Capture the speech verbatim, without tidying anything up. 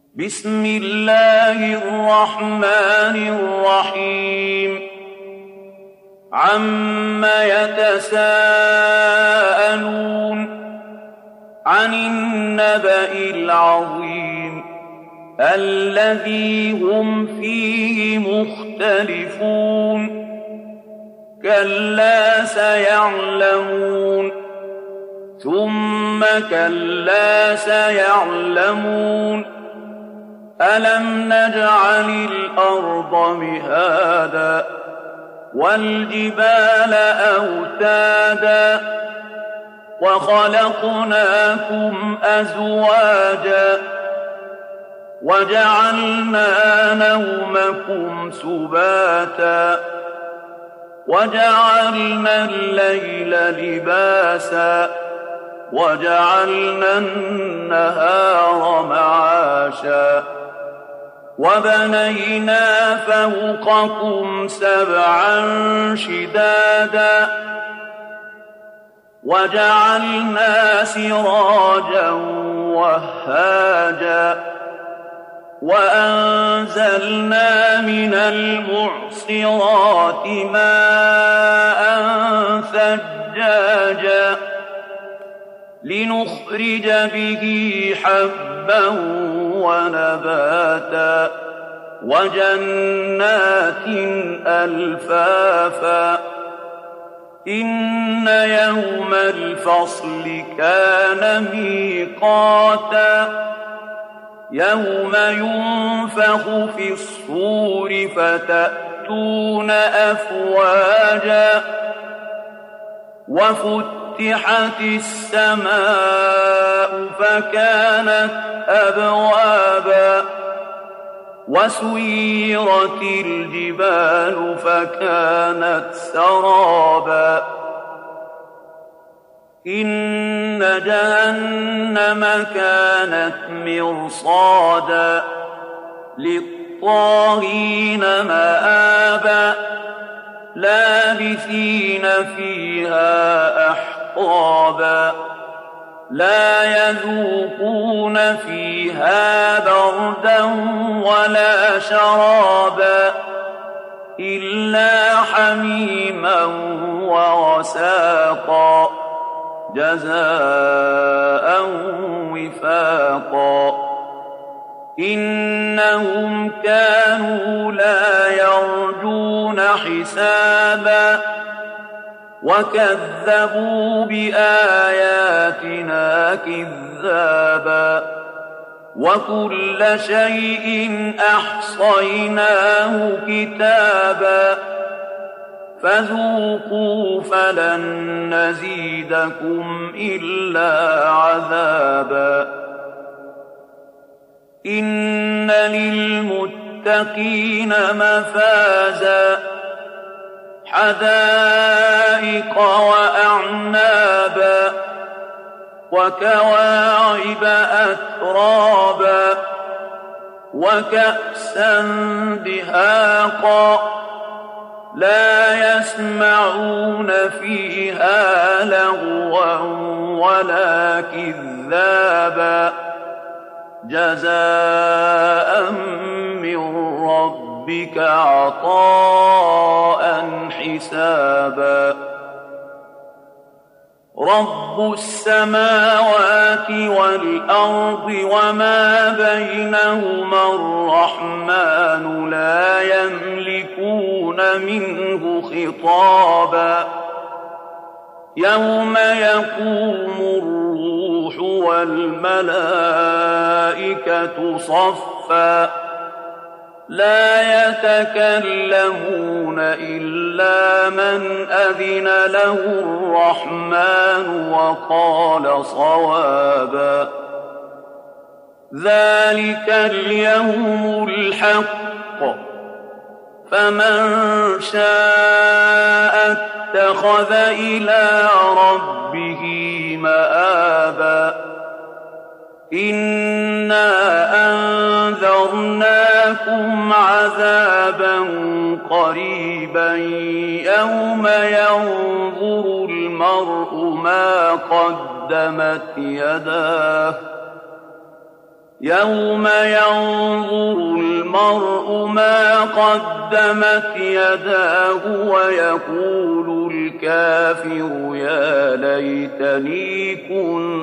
بسم الله الرحمن الرحيم عَمَّ يتساءلون عن النبأ العظيم الذي هم فيه مختلفون كلا سيعلمون ثم كلا سيعلمون ألم نجعل الأرض مهادا والجبال أوتادا وخلقناكم أزواجا وجعلنا نومكم سباتا وجعلنا الليل لباسا وجعلنا النهار معاشا وبنينا فوقكم سبعا شدادا وجعلنا سراجا وهاجا وأنزلنا من المعصرات ماء ثجاجا لنخرج به حبا ونباتا وجنات ألفافا إن يوم الفصل كان ميقاتا يوم ينفخ في الصور فتأتون أفواجا وفتحت السماء فكانت أبوابا وسيرت الجبال فكانت سرابا إن جهنم كانت مرصادا للطاغين مآبا لابثين فيها أحقابا لا يذوقون فيها بردا ولا شرابا إلا حميما وغساقا جزاء وفاقا إنهم كانوا لا يرجون حسابا وكذبوا بآياتنا كذابا وكل شيء أحصيناه كتابا فذوقوا فلن نزيدكم إلا عذابا إن للمتقين مفازا حدائق وأعنابا وكواعب أترابا وكأسا دهاقا لا يسمعون فيها لغوا ولا كذابا جزاء من ربك عطاء حسابا رب السماوات والأرض وما بينهما الرحمن لا يملكون منه خطابا يوم يقوم الروح والملائكة صفا لا يتكلمون إلا من أذن له الرحمن وقال صوابا ذلك اليوم الحق فمن شاء اتخذ إلى ربه مآبا إنا أنذرناكم عذابا قريبا يوم ينظر المرء المرء ما قدمت يداه يومئذ يود المجرم لو يفتدي من عذاب يومئذ بشره ويصلى سعيرا. يوم ينظر المرء ما قدمت يداه ويقول الكافر يا ليتني كنت